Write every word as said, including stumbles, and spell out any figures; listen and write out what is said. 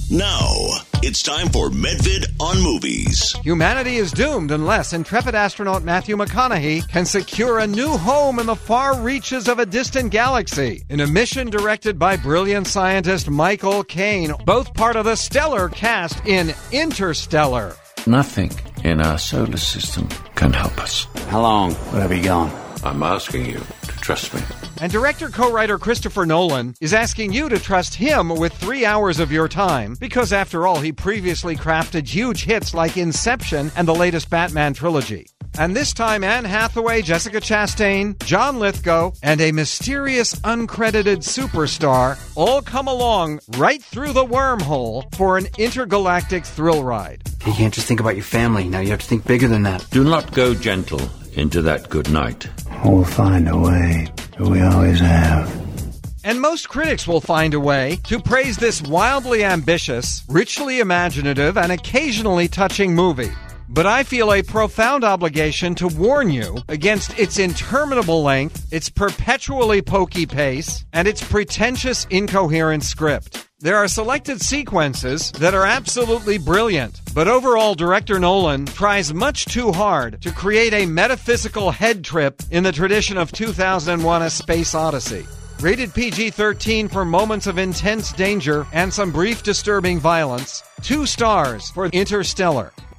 Now, it's time for Medvid on Movies. Humanity is doomed unless intrepid astronaut Matthew McConaughey can secure a new home in the far reaches of a distant galaxy in a mission directed by brilliant scientist Michael Caine, both part of the stellar cast in Interstellar. Nothing in our solar system can help us. How long will I be gone? I'm asking you to trust me. And director co-writer Christopher Nolan is asking you to trust him with three hours of your time, because after all, he previously crafted huge hits like Inception and the latest Batman trilogy. And this time, Anne Hathaway, Jessica Chastain, John Lithgow, and a mysterious uncredited superstar all come along right through the wormhole for an intergalactic thrill ride. You can't just think about your family. Now you have to think bigger than that. Do not go gentle into that good night. We'll find a way. We always have. And most critics will find a way to praise this wildly ambitious, richly imaginative, and occasionally touching movie. But I feel a profound obligation to warn you against its interminable length, its perpetually pokey pace, and its pretentious, incoherent script. There are selected sequences that are absolutely brilliant, but overall, director Nolan tries much too hard to create a metaphysical head trip in the tradition of two thousand one: A Space Odyssey. Rated P G thirteen for moments of intense danger and some brief disturbing violence. Two stars for Interstellar.